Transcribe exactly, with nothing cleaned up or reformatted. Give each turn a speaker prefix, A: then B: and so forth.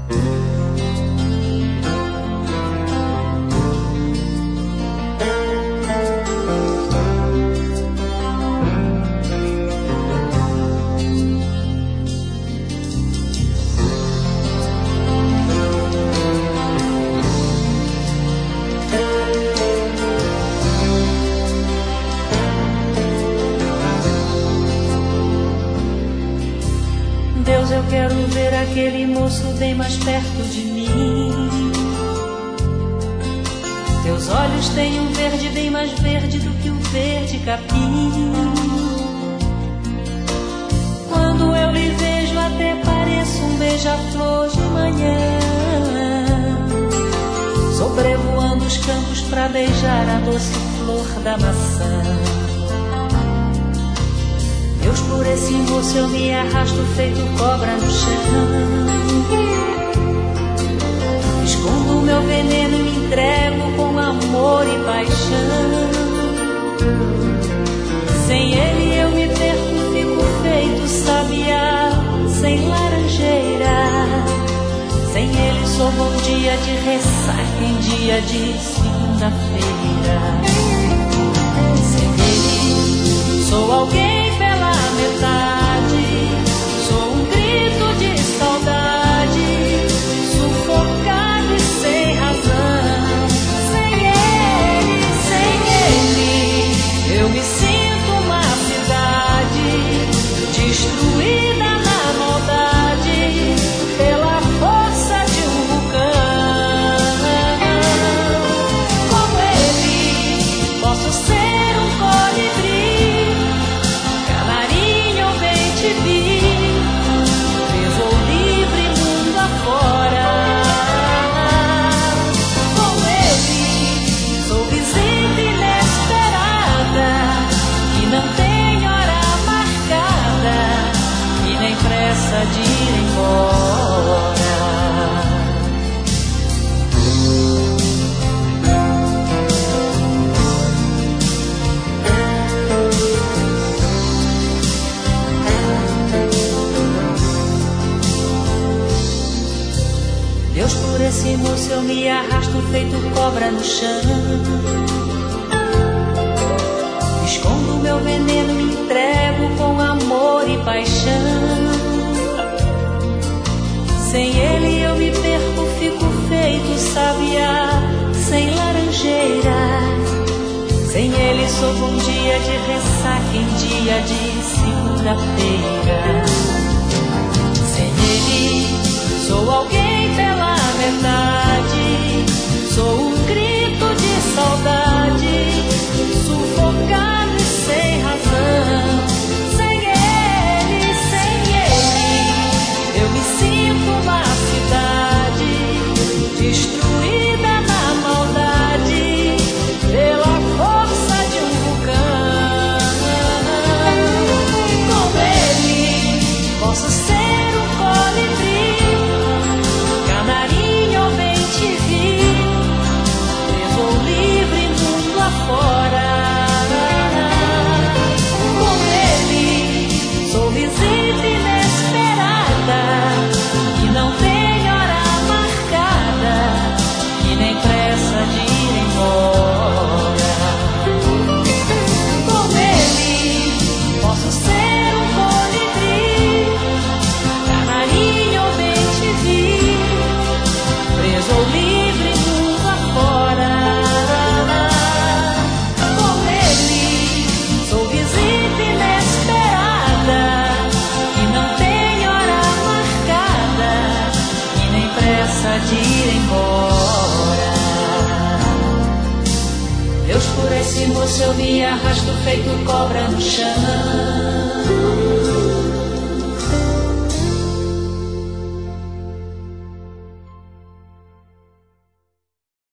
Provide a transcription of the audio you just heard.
A: Deus, eu quero ver aquele moço bem mais perto de mim. Teus olhos têm um verde bem mais verde do que o verde capim. Quando eu lhe vejo até pareço um beija-flor de manhã, sobrevoando os campos pra beijar a doce flor da maçã. Deus, por esse moço eu me arrasto feito cobra no chão. Escondo o meu veneno e me entrego com amor e paixão. Sem ele eu me perco, fico feito sabiá sem laranjeira. Sem ele sou bom dia de ressaca em dia de segunda-feira. Sem ele sou alguém pela metade, sou um grito de saudade, sufocado e sem razão. Sem ele, sem ele, eu me sinto uma cidade destruída na maldade pela força de um vulcão. Com ele posso ser um colibri, canarinho ou bem-te-vi, preso ou livre mundo afora. Com ele sou visita inesperada, que não tem hora marcada e nem pressa de ir embora. Deus, por esse moço eu me arrasto feito cobra no chão. Escondo meu veneno, me entrego com amor e paixão. Sem ele eu me perco, fico feito sabiá sem laranjeira. Sem ele sou bom dia de ressaca em dia de segunda-feira. Sem ele sou alguém pela metade, sou um grito de saudade, sufocado e sem razão. Sem ele, sem ele, eu me sinto uma cidade destruída na maldade pela força de um vulcão. Com ele posso ser um colibri, canarinho ou bem-te-vi, preso ou livre mundo afora. Com ele sou visita inesperada, que não tem hora marcada e nem pressa de ir embora. Com ele posso ser um colibri, canarinho ou bem-te-vi, preso ou livre mundo afora. Com ele sou visita inesperada, que não tem hora marcada e nem pressa de ir embora. Deus, por esse moço eu me arrasto feito cobra no chão.